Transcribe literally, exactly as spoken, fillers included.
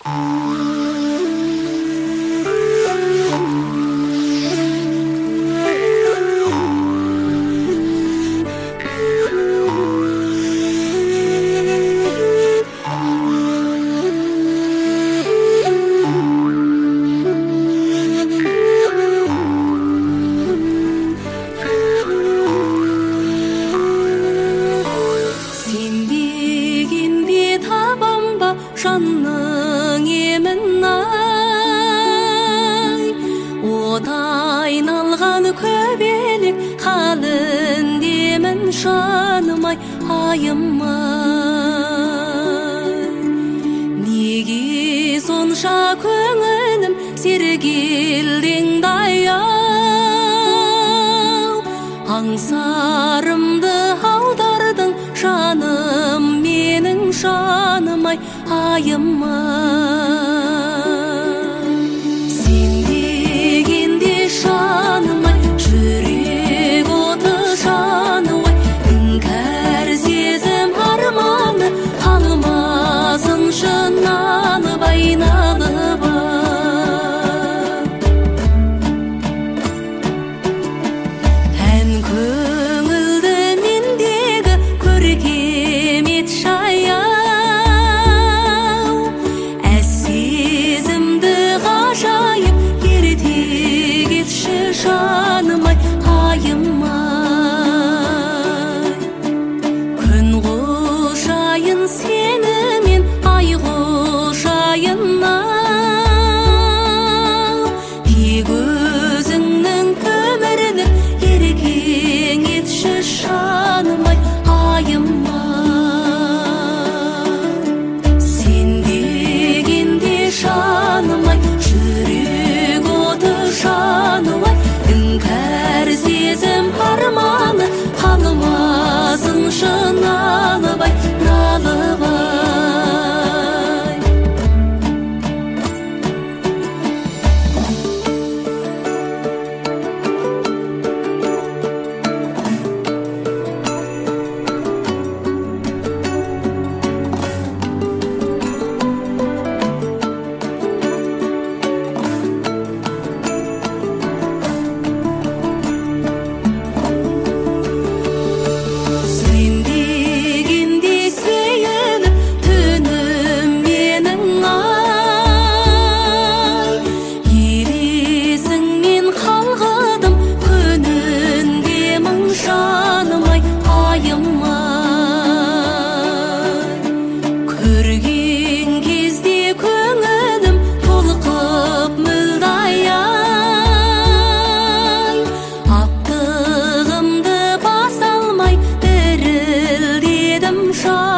жанның емін ай, отайын алған көбелек қалын демін жаным ай, айым ай. Неге сонша көңілім сергелдеңдай ау, аңсарымды аудардың жаным менің жаным ай, айым ай. Сен дегенде жаным ай, жүрек оты жаным ай, іңкәр сезім арманы қалмасыншы нанып айналып ай. Ән көңілді мендегі көркемет шая, жаным ай, айым ай. Күн құшайын сенімен, ай құшайын ау, тек өзіңнің өмірді еркең етші жаным ай, айым ай. Сен дегенде жаным ай, жүрек оты жаным ай, іңкәр сезім арманы қалмасыншы налып ай, налып ай. Көрген кезде көңілім толқып мүлдай ай, аптығымды баса алмай дірілдедім жан.